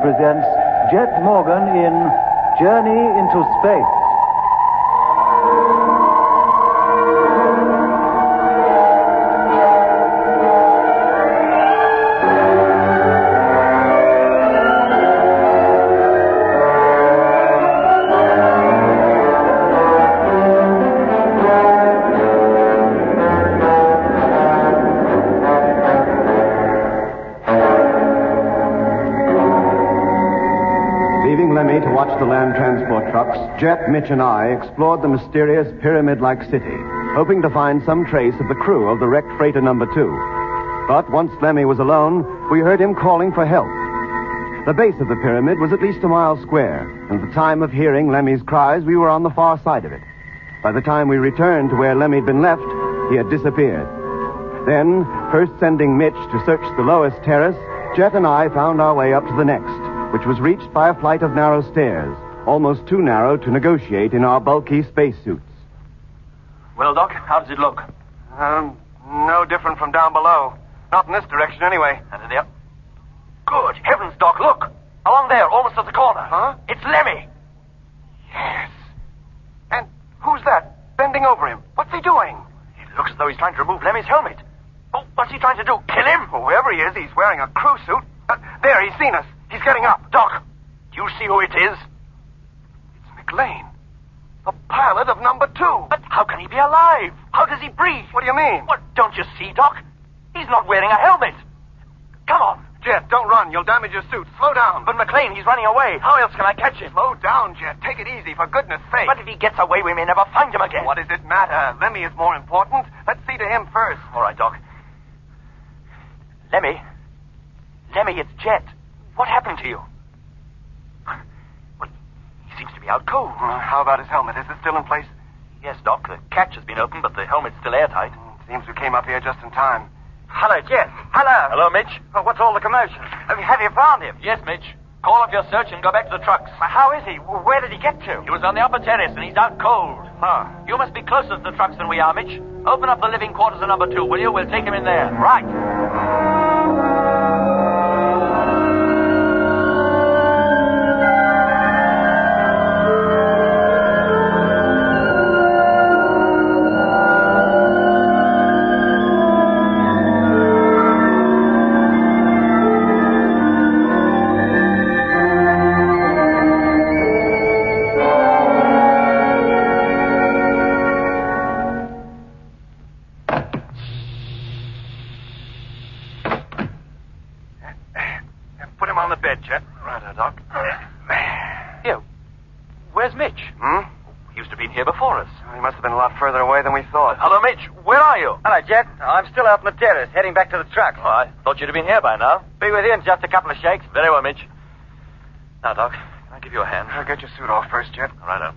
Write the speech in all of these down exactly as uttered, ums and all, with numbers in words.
presents Jet Morgan in Journey into Space. To watch the land transport trucks, Jet, Mitch, and I explored the mysterious pyramid-like city, hoping to find some trace of the crew of the wrecked freighter number two. But once Lemmy was alone, we heard him calling for help. The base of the pyramid was at least a mile square, and at the time of hearing Lemmy's cries, we were on the far side of it. By the time we returned to where Lemmy had been left, he had disappeared. Then, first sending Mitch to search the lowest terrace, Jet and I found our way up to the next, which was reached by a flight of narrow stairs, almost too narrow to negotiate in our bulky spacesuits. Well, Doc, how does it look? Um, no different from down below. Not in this direction, anyway. And in the up... Good heavens, Doc, look! Along there, almost at the corner. Huh? It's Lemmy! Yes. And who's that? Bending over him. What's he doing? It looks as though he's trying to remove Lemmy's helmet. Oh, what's he trying to do? Kill him? Whoever he is, he's wearing a crew suit. Uh, there, he's seen us. He's getting up. Doc, do you see who it is? It's McLean. The pilot of number two. But how can he be alive? How does he breathe? What do you mean? What, don't you see, Doc? He's not wearing a helmet. Come on. Jet, don't run. You'll damage your suit. Slow down. But McLean, he's running away. How else can I catch him? Slow down, Jet. Take it easy, for goodness sake. But if he gets away, we may never find him again. What does it matter? Lemmy is more important. Let's see to him first. All right, Doc. Lemmy. Lemmy, it's Jet. What happened to you? Well, he seems to be out cold. Uh, how about his helmet? Is it still in place? Yes, Doc. The catch has been opened, but the helmet's still airtight. It seems we came up here just in time. Hello, Jet. Hello. Hello, Mitch. Oh, what's all the commotion? Have you, have you found him? Yes, Mitch. Call off your search and go back to the trucks. Well, how is he? Where did he get to? He was on the upper terrace, and he's out cold. Huh. You must be closer to the trucks than we are, Mitch. Open up the living quarters of number two, will you? We'll take him in there. Right. Jet. I'm still out on the terrace, heading back to the truck. Oh, I thought you'd have been here by now. Be with you in just a couple of shakes. Very well, Mitch. Now, Doc, can I give you a hand? I'll get your suit off first, Jet. All right, up.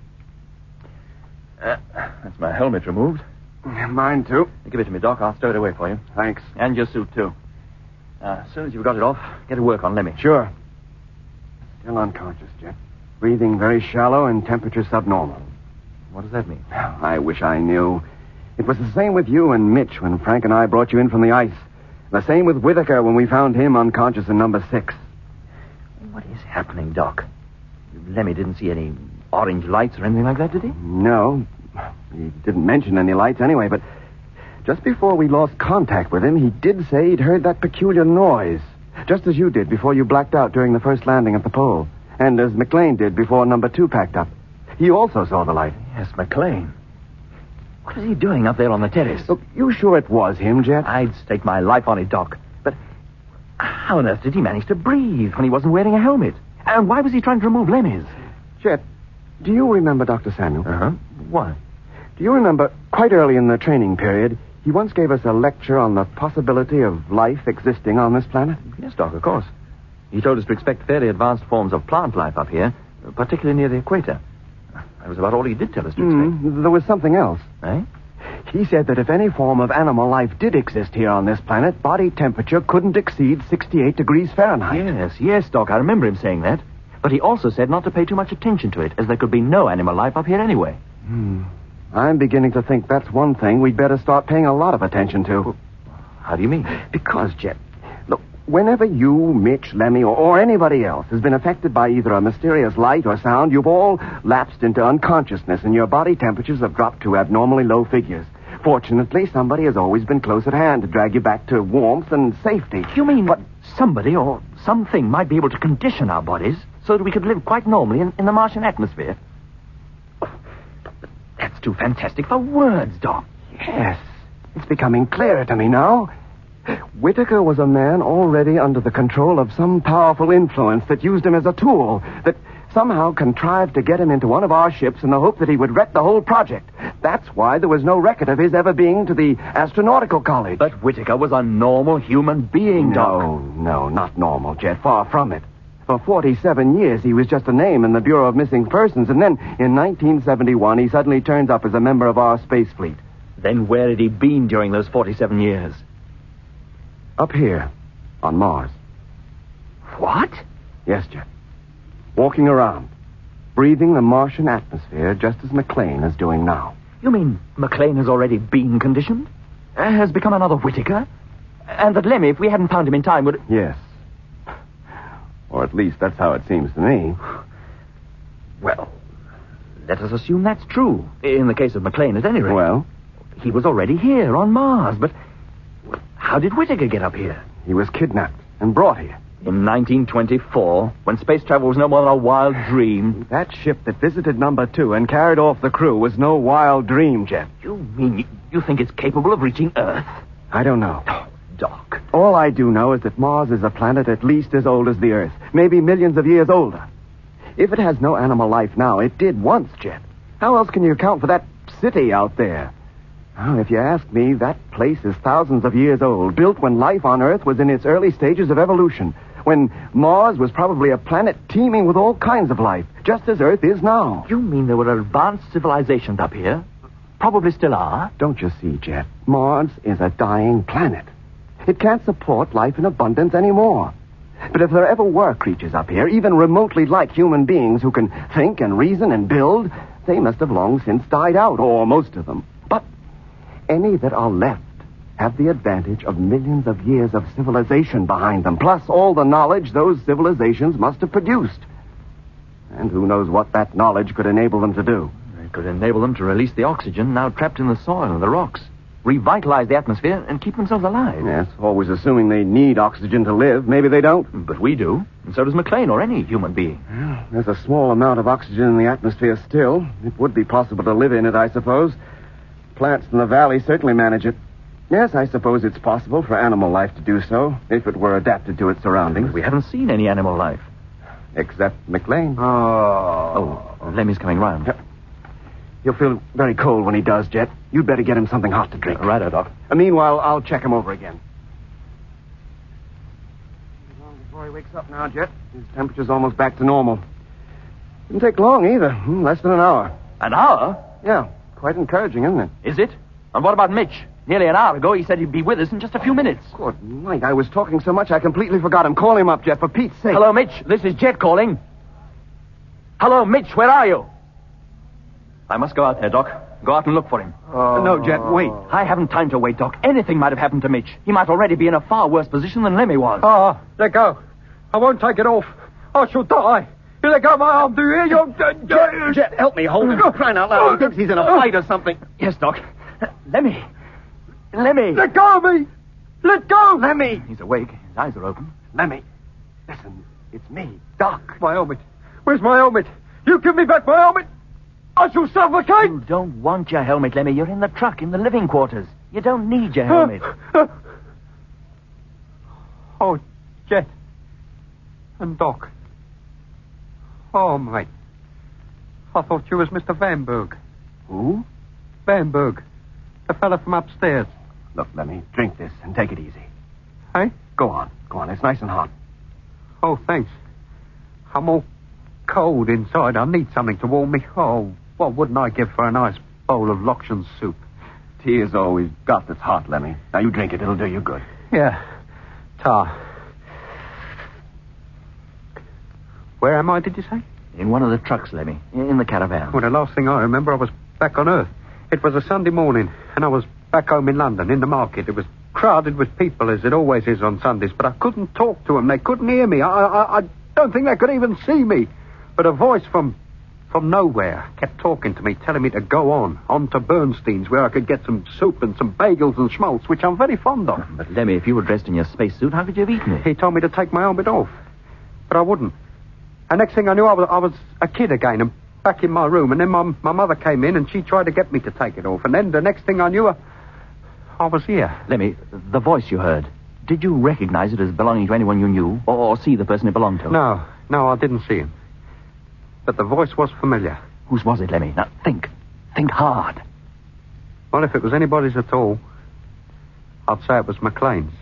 Uh, that's my helmet removed. Mine, too. Give it to me, Doc. I'll stow it away for you. Thanks. And your suit, too. Uh, as soon as you've got it off, get to work on Lemmy. Sure. Still unconscious, Jet. Breathing very shallow and temperature subnormal. What does that mean? I wish I knew. It was the same with you and Mitch when Frank and I brought you in from the ice. The same with Whitaker when we found him unconscious in number six. What is happening, Doc? Lemmy didn't see any orange lights or anything like that, did he? No. He didn't mention any lights anyway, but just before we lost contact with him, he did say he'd heard that peculiar noise. Just as you did before you blacked out during the first landing at the pole. And as McLean did before number two packed up. He also saw the light. Yes, McLean. What is he doing up there on the terrace? Look, you sure it was him, Jet? I'd stake my life on it, Doc. But how on earth did he manage to breathe when he wasn't wearing a helmet? And why was he trying to remove Lemmy's? Jet, do you remember Doctor Samuel? Uh-huh. Why? Do you remember, quite early in the training period, he once gave us a lecture on the possibility of life existing on this planet? Yes, Doc, of course. He told us to expect fairly advanced forms of plant life up here, particularly near the equator. That was about all he did tell us to expect. Mm, there was something else. Eh? He said that if any form of animal life did exist here on this planet, body temperature couldn't exceed sixty-eight degrees Fahrenheit. Yes, yes, Doc, I remember him saying that. But he also said not to pay too much attention to it, as there could be no animal life up here anyway. Hmm. I'm beginning to think that's one thing we'd better start paying a lot of attention to. How do you mean? Because, Jet, look, whenever you, Mitch, Lemmy, or, or anybody else has been affected by either a mysterious light or sound, you've all lapsed into unconsciousness and your body temperatures have dropped to abnormally low figures. Fortunately, somebody has always been close at hand to drag you back to warmth and safety. You mean but somebody or something might be able to condition our bodies so that we could live quite normally in, in the Martian atmosphere? That's too fantastic for words, Doc. Yes, it's becoming clearer to me now. Whitaker was a man already under the control of some powerful influence that used him as a tool, that somehow contrived to get him into one of our ships in the hope that he would wreck the whole project. That's why there was no record of his ever being to the astronautical college. But Whitaker was a normal human being, Doc. No, no, not normal, Jet. Far from it. For forty-seven years, he was just a name in the Bureau of Missing Persons, and then in nineteen seventy-one, he suddenly turns up as a member of our space fleet. Then where had he been during those forty-seven years? Up here, on Mars. What? Yes, Jet. Walking around, breathing the Martian atmosphere just as McLean is doing now. You mean McLean has already been conditioned? Uh, has become another Whitaker? And that Lemmy, if we hadn't found him in time, would... Yes. Or at least that's how it seems to me. Well, let us assume that's true. In the case of McLean, at any rate. Well? He was already here on Mars, but how did Whitaker get up here? He was kidnapped and brought here. In nineteen twenty-four, when space travel was no more than a wild dream. That ship that visited number two and carried off the crew was no wild dream, Jet. You mean you, you think it's capable of reaching Earth? I don't know. Oh, Doc. All I do know is that Mars is a planet at least as old as the Earth, maybe millions of years older. If it has no animal life now, it did once, Jet. How else can you account for that city out there? Oh, if you ask me, that place is thousands of years old, built when life on Earth was in its early stages of evolution, when Mars was probably a planet teeming with all kinds of life, just as Earth is now. You mean there were advanced civilizations up here? Probably still are. Don't you see, Jet? Mars is a dying planet. It can't support life in abundance anymore. But if there ever were creatures up here, even remotely like human beings who can think and reason and build, they must have long since died out, or most of them. But any that are left have the advantage of millions of years of civilization behind them, plus all the knowledge those civilizations must have produced. And who knows what that knowledge could enable them to do. It could enable them to release the oxygen now trapped in the soil and the rocks, revitalize the atmosphere, and keep themselves alive. Yes, always assuming they need oxygen to live. Maybe they don't. But we do, and so does McLean or any human being. Well, there's a small amount of oxygen in the atmosphere still. It would be possible to live in it, I suppose. Plants in the valley certainly manage it. Yes, I suppose it's possible for animal life to do so, if it were adapted to its surroundings. We haven't seen any animal life. Except McLean. Oh. Oh, Lemmy's coming round. Yep. He'll feel very cold when he does, Jet. You'd better get him something hot to drink. Uh, righto, Doc. Uh, meanwhile, I'll check him over again. Long before he wakes up now, Jet. His temperature's almost back to normal. Didn't take long either. Hmm, less than an hour. An hour? Yeah, quite encouraging, isn't it? Is it? And what about Mitch? Nearly an hour ago, he said he'd be with us in just a few minutes. Good night. I was talking so much I completely forgot him. Call him up, Jet, for Pete's sake. Hello, Mitch. This is Jet calling. Hello, Mitch. Where are you? I must go out there, Doc. Go out and look for him. Uh, no, Jet, wait. I haven't time to wait, Doc. Anything might have happened to Mitch. He might already be in a far worse position than Lemmy was. Ah, uh, let go. I won't take it off. I shall die. You let go of my arm, do you? You're... Jet, Jet, help me hold him. Crying out loud. He thinks he's in a fight or something. Yes, Doc. Lemmy. Lemmy. Let go of me. Let go. Lemmy. He's awake. His eyes are open. Lemmy. Listen, it's me, Doc. My helmet. Where's my helmet? You give me back my helmet. I shall suffocate. You don't want your helmet, Lemmy. You're in the truck, in the living quarters. You don't need your helmet. Uh, uh, oh, Jet. And Doc. Oh, mate. I thought you was Mister Vanberg. Who? Vanberg. The fella from upstairs. Look, Lemmy, drink this and take it easy. Hey? Go on. Go on. It's nice and hot. Oh, thanks. I'm all cold inside. I need something to warm me. Oh, what wouldn't I give for a nice bowl of Lokshan soup? Tea is all we've got that's hot, Lemmy. Now, you drink it. It'll do you good. Yeah. Tar. Where am I, did you say? In one of the trucks, Lemmy. In the caravan. Well, the last thing I remember, I was back on Earth. It was a Sunday morning, and I was back home in London, in the market. It was crowded with people, as it always is on Sundays, but I couldn't talk to them. They couldn't hear me. I, I, I don't think they could even see me. But a voice from from nowhere kept talking to me, telling me to go on, on to Bernstein's, where I could get some soup and some bagels and schmaltz, which I'm very fond of. But, Lemmy, if you were dressed in your spacesuit, how could you have eaten it? He told me to take my helmet off, but I wouldn't. And next thing I knew, I was, I was a kid again, and back in my room, and then my, my mother came in, and she tried to get me to take it off, and then the next thing I knew, I, I was here. Lemmy, the voice you heard, did you recognize it as belonging to anyone you knew, or, or see the person it belonged to? No, no, I didn't see him. But the voice was familiar. Whose was it, Lemmy? Now, think. Think hard. Well, if it was anybody's at all, I'd say it was McLean's.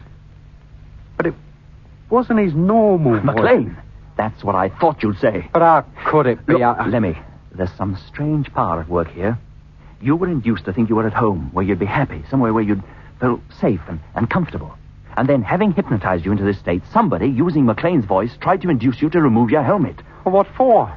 But it wasn't his normal voice. McLean? That's what I thought you'd say. But how could it be? Look, I... Lemmy, there's some strange power at work here. You were induced to think you were at home, where you'd be happy, somewhere where you'd feel safe and, and comfortable. And then, having hypnotized you into this state, somebody, using McLean's voice, tried to induce you to remove your helmet. Well, what for?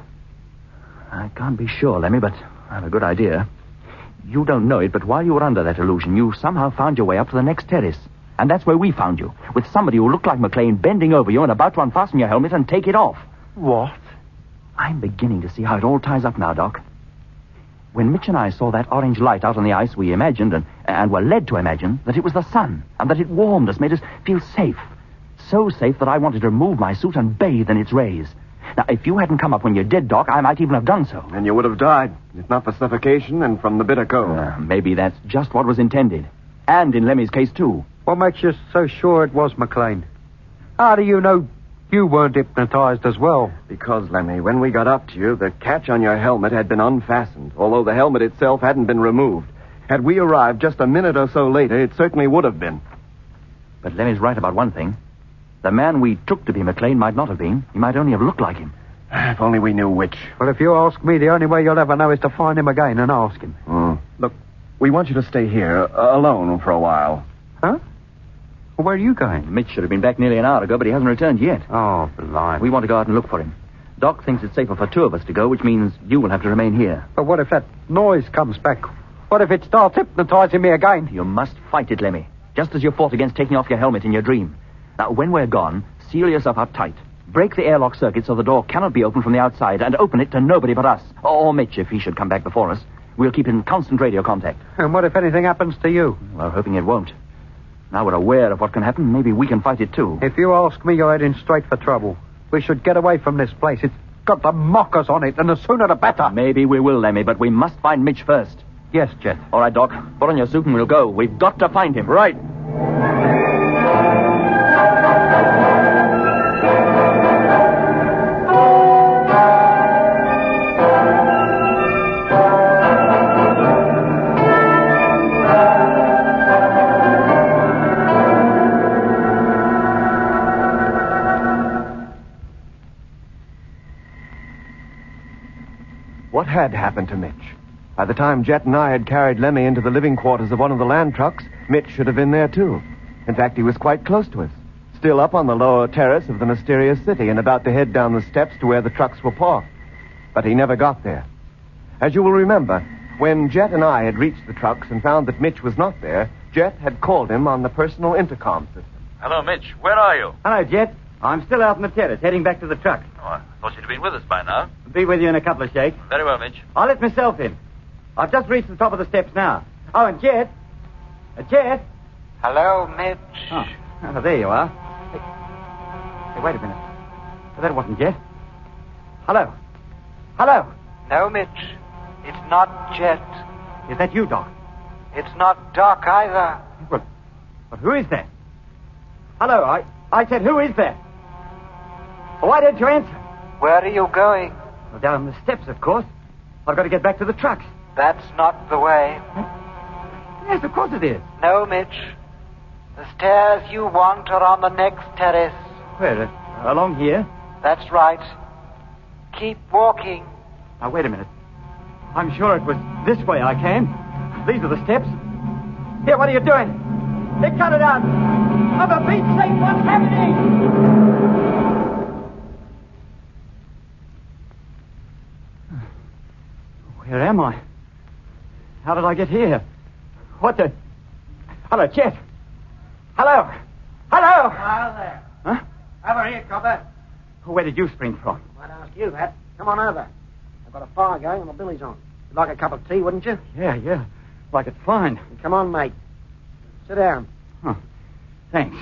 I can't be sure, Lemmy, but I have a good idea. You don't know it, but while you were under that illusion, you somehow found your way up to the next terrace. And that's where we found you, with somebody who looked like McLean bending over you and about to unfasten your helmet and take it off. What? I'm beginning to see how it all ties up now, Doc. When Mitch and I saw that orange light out on the ice, we imagined, and, and were led to imagine, that it was the sun, and that it warmed us, made us feel safe. So safe that I wanted to remove my suit and bathe in its rays. Now, if you hadn't come up when you did, Doc, I might even have done so. And you would have died, if not for suffocation and from the bitter cold. Uh, maybe that's just what was intended. And in Lemmy's case, too. What makes you so sure it was McLean? How do you know you weren't hypnotized as well? Because, Lemmy, when we got up to you, the catch on your helmet had been unfastened, although the helmet itself hadn't been removed. Had we arrived just a minute or so later, it certainly would have been. But Lemmy's right about one thing. The man we took to be McLean might not have been. He might only have looked like him. If only we knew which. Well, if you ask me, the only way you'll ever know is to find him again and ask him. Mm. Look, we want you to stay here, uh, alone for a while. Huh? Well, where are you going? Mitch should have been back nearly an hour ago, but he hasn't returned yet. Oh, blind. We want to go out and look for him. Doc thinks it's safer for two of us to go, which means you will have to remain here. But what if that noise comes back? What if it starts hypnotizing me again? You must fight it, Lemmy. Just as you fought against taking off your helmet in your dream. Now, when we're gone, seal yourself up tight. Break the airlock circuit so the door cannot be opened from the outside, and open it to nobody but us. Or Mitch, if he should come back before us. We'll keep in constant radio contact. And what if anything happens to you? Well, hoping it won't. Now we're aware of what can happen, maybe we can fight it too. If you ask me, you're heading straight for trouble. We should get away from this place. It's got the mockers on it, and the sooner the better. Maybe we will, Lemmy, but we must find Mitch first. Yes, Jet. All right, Doc. Put on your suit and we'll go. We've got to find him. Right. What had happened to Mitch? By the time Jet and I had carried Lemmy into the living quarters of one of the land trucks, Mitch should have been there, too. In fact, he was quite close to us, still up on the lower terrace of the mysterious city and about to head down the steps to where the trucks were parked. But he never got there. As you will remember, when Jet and I had reached the trucks and found that Mitch was not there, Jet had called him on the personal intercom system. Hello, Mitch. Where are you? Hello, Jet. I'm still out on the terrace, heading back to the truck. Oh, I thought you'd have been with us by now. Be with you in a couple of shakes. Very well, Mitch. I'll let myself in. I've just reached the top of the steps now. Oh, and Jet. Uh, Jet. Hello, Mitch. Oh, oh, there you are. Hey, hey, wait a minute. Oh, that wasn't Jet. Hello. Hello. No, Mitch. It's not Jet. Is that you, Doc? It's not Doc either. Well, but who is that? Hello, I, I said, who is that? Why didn't you answer? Where are you going? Well, down the steps, of course. I've got to get back to the trucks. That's not the way. Yes, of course it is. No, Mitch. The stairs you want are on the next terrace. Where? Uh, along here? That's right. Keep walking. Now, wait a minute. I'm sure it was this way I came. These are the steps. Here, what are you doing? They cut it out. Oh, for Pete's sake, what's happening? Where am I? How did I get here? What the... Hello, Jet. Hello. Hello. Hello there. Huh? Over here, copper. Where did you spring from? Might ask you that. Come on over. I've got a fire going and the billy's on. You'd like a cup of tea, wouldn't you? Yeah, yeah. Like it fine. Come on, mate. Sit down. Huh. Thanks.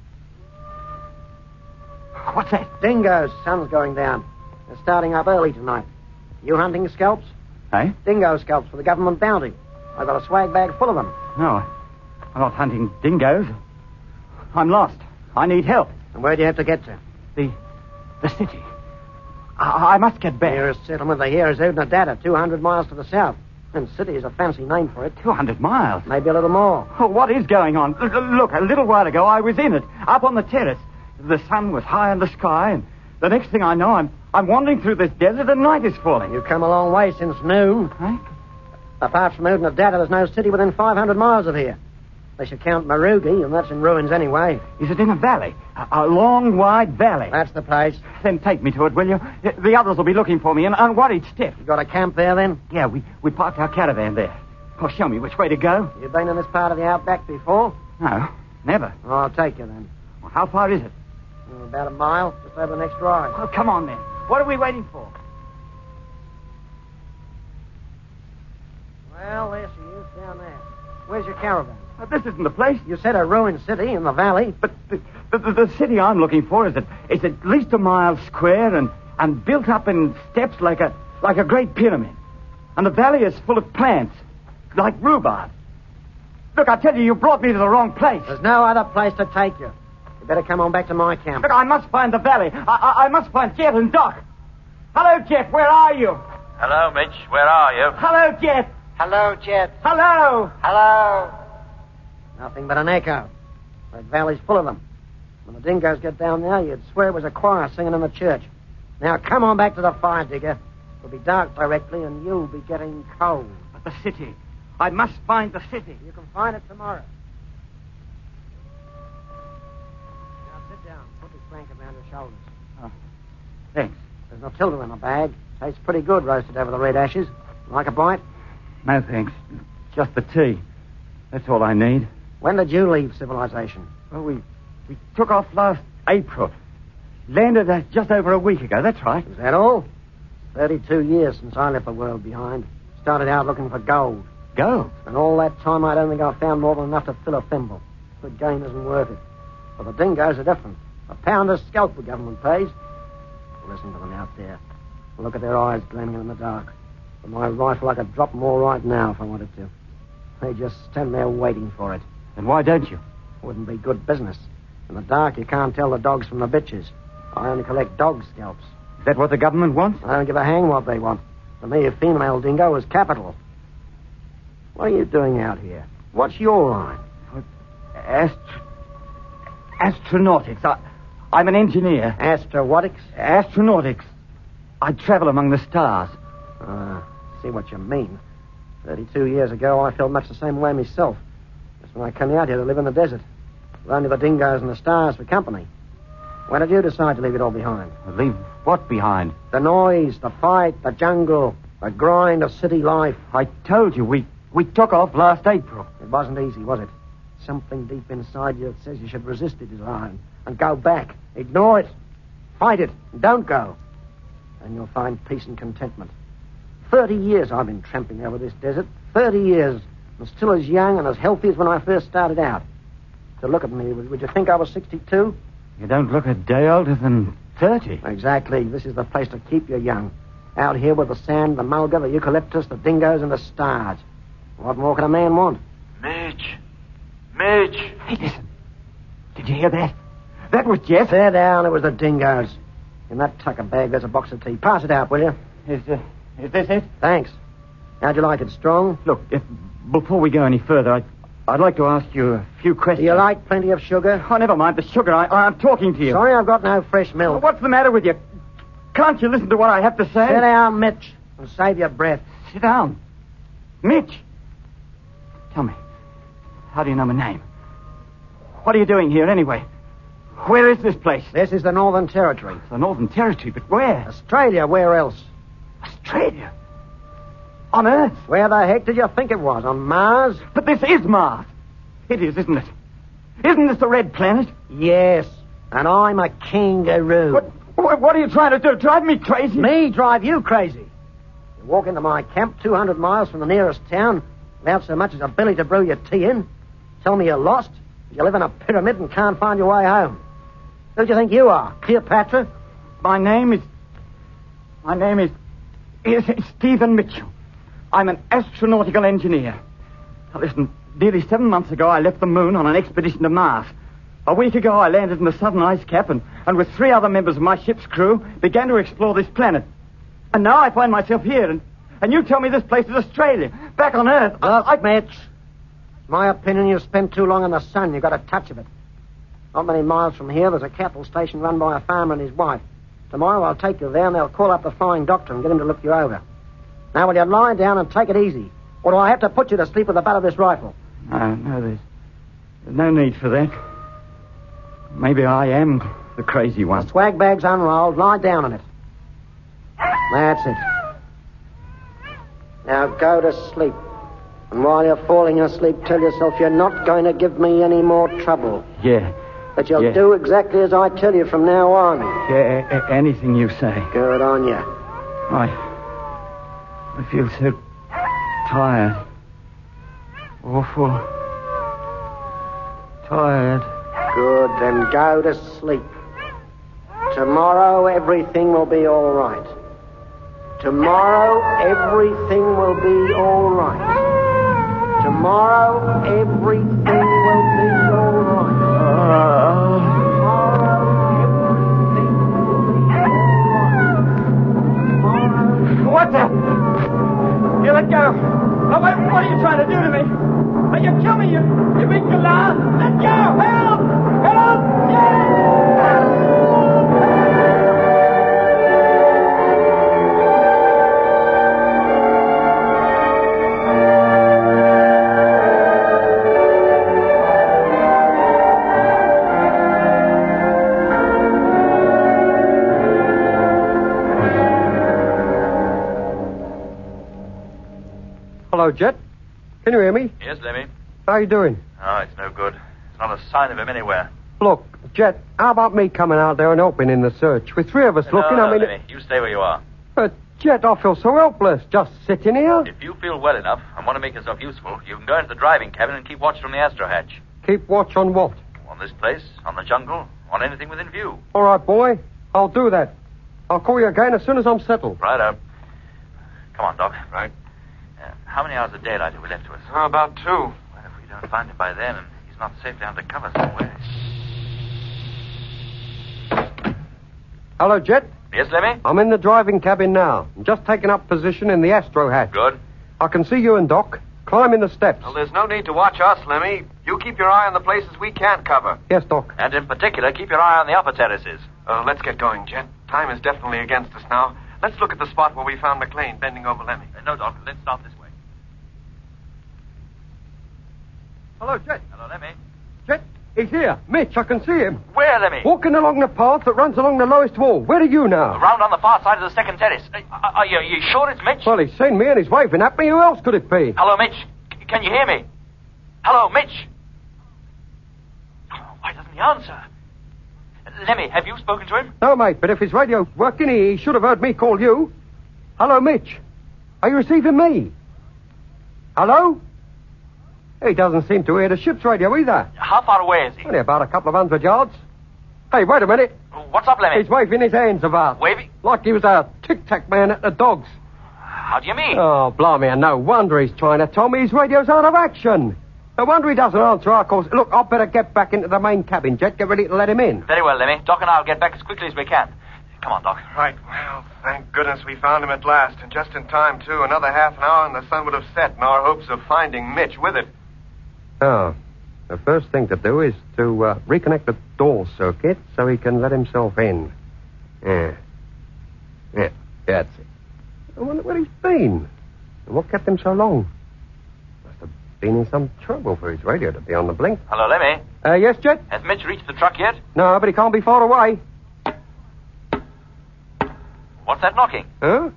What's that? Dingoes. Sun's going down. They're starting up early tonight. You hunting scalps? Hey? Dingo scalps for the government bounty. I've got a swag bag full of them. No, I'm not hunting dingoes. I'm lost. I need help. And where do you have to get to? The... the city. I, I must get back. Nearest settlement they hear is Udnadata, two hundred miles to the south. And city is a fancy name for it. two hundred miles? Maybe a little more. Oh, what is going on? L- l- look, a little while ago I was in it, up on the terrace. The sun was high in the sky, and the next thing I know, I'm I'm wandering through this desert and night is falling. You've come a long way since noon. Hey? Apart from Udnadata, there's no city within five hundred miles of here. They should count Marugi, and that's in ruins anyway. Is it in a valley? A, a long, wide valley? That's the place. Then take me to it, will you? The, the others will be looking for me in unworried steps. You got a camp there, then? Yeah, we, we parked our caravan there. Oh, show me which way to go. You been in this part of the outback before? No, never. Oh, I'll take you, then. Well, how far is it? Oh, about a mile, just over the next rise. Oh, come on, then. What are we waiting for? Well, there she is, down there. Where's your caravan? Uh, this isn't the place. You said a ruined city in the valley. But the, the, the city I'm looking for is at, is at least a mile square and, and built up in steps like a like a great pyramid. And the valley is full of plants, like rhubarb. Look, I tell you, you brought me to the wrong place. There's no other place to take you. You better come on back to my camp. Look, I must find the valley. I, I, I must find Jeff and Doc. Hello, Jeff, where are you? Hello, Mitch. Where are you? Hello, Jeff. Hello, Chet. Hello. Hello. Nothing but an echo. That valley's full of them. When the dingoes get down there, you'd swear it was a choir singing in the church. Now, come on back to the fire, digger. It'll be dark directly, and you'll be getting cold. But the city. I must find the city. You can find it tomorrow. Now, sit down. Put this blanket around your shoulders. Oh, thanks. There's Matilda in the bag. Tastes pretty good roasted over the red ashes. Like a bite? No, thanks. Just the tea. That's all I need. When did you leave civilization? Well, we we took off last April. Landed uh, just over a week ago. That's right. Is that all? Thirty-two years since I left the world behind. Started out looking for gold. Gold? And all that time, I don't think I found more than enough to fill a thimble. The game isn't worth it. But the dingoes are different. A pound a scalp the government pays. Listen to them out there. Look at their eyes gleaming in the dark. With my rifle, I could drop them all right now if I wanted to. They just stand there waiting for it. Then why don't you? Wouldn't be good business. In the dark, you can't tell the dogs from the bitches. I only collect dog scalps. Is that what the government wants? I don't give a hang what they want. For me, a female dingo is capital. What are you doing out here? What's your line? Ast- astronautics. I, I'm an engineer. Astronautics? Astronautics. I travel among the stars. Ah, see what you mean. Thirty-two years ago, I felt much the same way myself. Just when I came out here to live in the desert. With only the dingoes and the stars for company. When did you decide to leave it all behind? Leave what behind? The noise, the fight, the jungle, the grind of city life. I told you, we, we took off last April. It wasn't easy, was it? Something deep inside you that says you should resist it desire and go back. Ignore it. Fight it. And don't go. And you'll find peace and contentment. Thirty years I've been tramping over this desert. Thirty years. I'm still as young and as healthy as when I first started out. To look at me, would you think I was sixty-two? You don't look a day older than thirty. Exactly. This is the place to keep you young. Out here with the sand, the mulga, the eucalyptus, the dingoes, and the stars. What more can a man want? Mitch. Mitch. Hey, listen. Did you hear that? That was Jeff. Sit down. It was the dingoes. In that tucker bag, there's a box of tea. Pass it out, will you? Is, uh, is this it? Thanks. How'd you like it? Strong? Look, if, before we go any further, I'd, I'd like to ask you a few questions. Do you like plenty of sugar? Oh, never mind the sugar. I, I'm talking to you. Sorry, I've got no fresh milk. What's the matter with you? Can't you listen to what I have to say? Sit down, Mitch, and save your breath. Sit down. Mitch. Tell me, how do you know my name? What are you doing here, anyway? Where is this place? This is the Northern Territory. The Northern Territory, but where? Australia, where else? Australia? On Earth? Where the heck did you think it was? On Mars? But this is Mars. It is, isn't it? Isn't this the Red Planet? Yes, and I'm a kangaroo. What, what, what are you trying to do? Drive me crazy? Me drive you crazy. You walk into my camp two hundred miles from the nearest town without so much as a billy to brew your tea in. Tell me you're lost. You live in a pyramid and can't find your way home. Who do you think you are, Cleopatra? My name is... My name is... is Stephen Mitchell. I'm an astronautical engineer. Now listen, nearly seven months ago I left the moon on an expedition to Mars. A week ago I landed in the southern ice cap and, and with three other members of my ship's crew began to explore this planet. And now I find myself here, and, and you tell me this place is Australia, back on Earth. Look, I... Mitch, it's my opinion you've spent too long in the sun. You've got a touch of it. Not many miles from here, there's a cattle station run by a farmer and his wife. Tomorrow I'll take you there, and they'll call up the flying doctor and get him to look you over. Now, will you lie down and take it easy? Or do I have to put you to sleep with the butt of this rifle? No, no, there's, there's no need for that. Maybe I am the crazy one. The swag bag's unrolled. Lie down on it. That's it. Now go to sleep. And while you're falling asleep, tell yourself you're not going to give me any more trouble. Yeah. That you'll yeah. do exactly as I tell you from now on. Yeah, a- a- anything you say. Good on you. I... I feel so tired. Awful. Tired. Good, then go to sleep. Tomorrow everything will be all right. Tomorrow everything will be all right. Tomorrow everything will be all right. What the? You let go. Oh, wait, what are you trying to do to me? Are you kill me? You, you big galah? Let go! Help! Help! Yeah! Hello, Jet. Can you hear me? Yes, Lemmy. How you doing? Oh, it's no good. There's not a sign of him anywhere. Look, Jet, how about me coming out there and helping in the search? With three of us no, looking, no, I mean... Lemmy. You stay where you are. But, Jet, I feel so helpless, just sitting here. If you feel well enough and want to make yourself useful, you can go into the driving cabin and keep watch from the astro hatch. Keep watch on what? On this place, on the jungle, on anything within view. All right, boy. I'll do that. I'll call you again as soon as I'm settled. Righto. Come on, Doc. Right. Uh, how many hours of daylight have we left to us? Oh, about two. Well, if we don't find him by then, and he's not safely under cover somewhere. Hello, Jet. Yes, Lemmy? I'm in the driving cabin now. I'm just taking up position in the astro hatch. Good. I can see you and Doc. Climb in the steps. Well, there's no need to watch us, Lemmy. You keep your eye on the places we can't cover. Yes, Doc. And in particular, keep your eye on the upper terraces. Uh, let's get going, Jet. Time is definitely against us now. Let's look at the spot where we found McLean bending over Lemmy. Uh, no, Doc. Let's start this way. Hello, Jet. Hello, Lemmy. Jet, he's here. Mitch, I can see him. Where, Lemmy? Walking along the path that runs along the lowest wall. Where are you now? Around on the far side of the second terrace. Uh, are you, are you sure it's Mitch? Well, he's seen me and he's waving at me. Who else could it be? Hello, Mitch. C- can you hear me? Hello, Mitch. Oh, why doesn't he answer? Lemmy, have you spoken to him? No, mate, but if his radio's working, he should have heard me call you. Hello, Mitch. Are you receiving me? Hello? He doesn't seem to hear the ship's radio either. How far away is he? Only about a couple of hundred yards. Hey, wait a minute. What's up, Lemmy? He's waving his hands about. Waving? Like he was a tic-tac man at the dogs. How do you mean? Oh, blimey, and no wonder he's trying to tell me his radio's out of action. No wonder he doesn't answer our calls. Look, I'd better get back into the main cabin, Jet. Get ready to let him in. Very well, Lemmy. Doc and I'll get back as quickly as we can. Come on, Doc. Right. Well, thank goodness we found him at last. And just in time, too. Another half an hour and the sun would have set, and our hopes of finding Mitch with it. Oh, the first thing to do is to uh, reconnect the door circuit so he can let himself in. Yeah. Yeah, that's it. I wonder where he's been. And what kept him so long? Must have been in some trouble for his radio to be on the blink. Hello, Lemmy. Uh, yes, Jet? Has Mitch reached the truck yet? No, but he can't be far away. What's that knocking? Huh?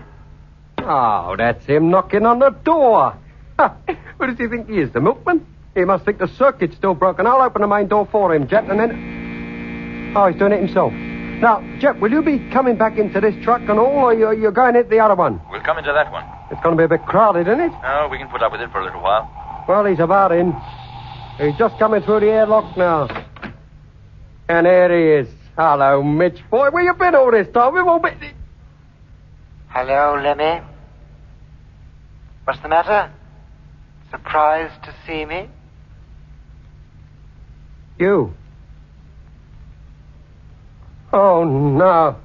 Oh, that's him knocking on the door. Who does he think he is, the milkman? He must think the circuit's still broken. I'll open the main door for him, Jet, and then... Oh, he's doing it himself. Now, Jet, will you be coming back into this truck and all, or you're, you're going into the other one? We'll come into that one. It's going to be a bit crowded, isn't it? No, we can put up with it for a little while. Well, he's about in. He's just coming through the airlock now. And there he is. Hello, Mitch, boy. Where you been all this time? We've all been... Hello, Lemmy. What's the matter? Surprised to see me? You? Oh, no.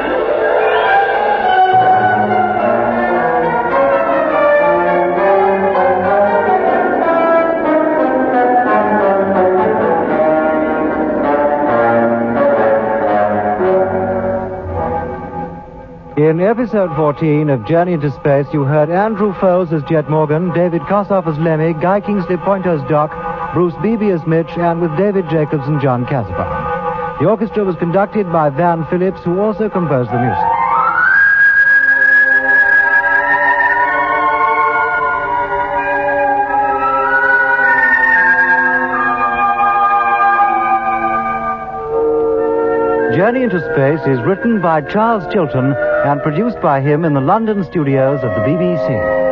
In episode fourteen of Journey into Space, you heard Andrew Foles as Jet Morgan, David Kossoff as Lemmy, Guy Kingsley Pointer as Doc, Bruce Beebe as Mitch, and with David Jacobs and John Casabon. The orchestra was conducted by Van Phillips, who also composed the music. Journey into Space is written by Charles Chilton and produced by him in the London studios of the B B C.